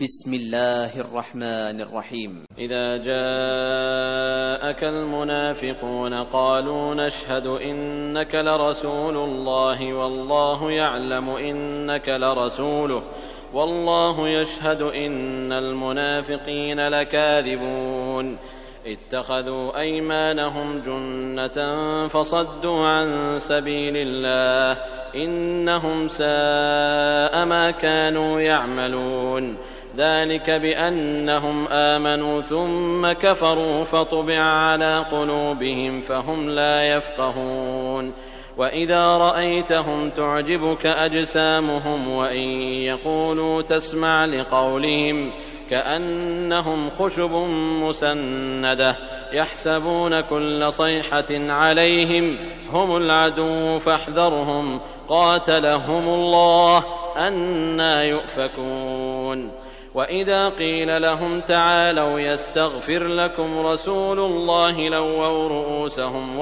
بسم الله الرحمن الرحيم. إذا جاءك المنافقون قالوا نشهد إنك لرسول الله والله يعلم إنك لرسوله والله يشهد إن المنافقين لكاذبون اتخذوا أيمانهم جنة فصدوا عن سبيل الله إنهم ساء ما كانوا يعملون ذلك بأنهم آمنوا ثم كفروا فطبع على قلوبهم فهم لا يفقهون وإذا رأيتهم تعجبك أجسامهم وإن يقولوا تسمع لقولهم كأنهم خشب مسندة يحسبون كل صيحة عليهم هم العدو فاحذرهم قاتلهم الله أنى يؤفكون وإذا قيل لهم تعالوا يستغفر لكم رسول الله لووا رؤوسهم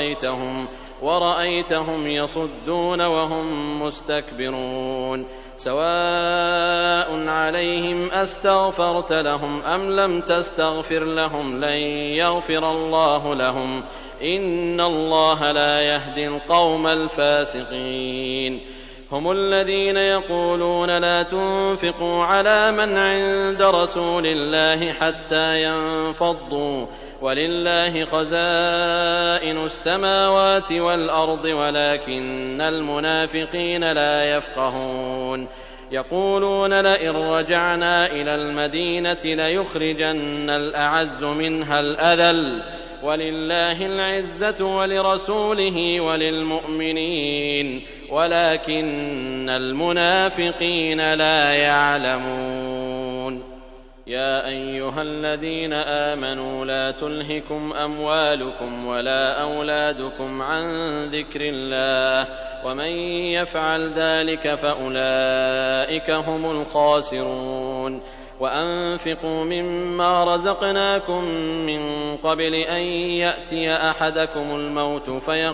ورأيتهم يصدون وهم مستكبرون سواء عليهم أستغفرت لهم أم لم تستغفر لهم لن يغفر الله لهم إن الله لا يهدي القوم الفاسقين هم الذين يقولون لا تنفقوا على من عند رسول الله حتى ينفضوا ولله خزائن السماوات والأرض ولكن المنافقين لا يفقهون يقولون لئن رجعنا إلى المدينة ليخرجن الأعز منها الأذل ولله العزة ولرسوله وللمؤمنين ولكن المنافقين لا يعلمون يا أيها الذين آمنوا لا تلهكم أموالكم ولا أولادكم عن ذكر الله ومن يفعل ذلك فأولئك هم الخاسرون وأنفقوا مما رزقناكم من قبل أن يأتي أحدكم الموت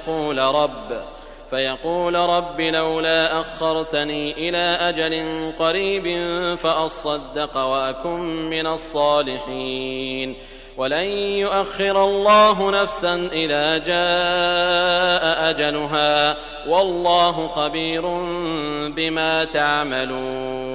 فيقول رب لولا أخرتني إلى أجل قريب فأصدق وأكن من الصالحين ولن يؤخر الله نفسا إذا جاء أجلها والله خبير بما تعملون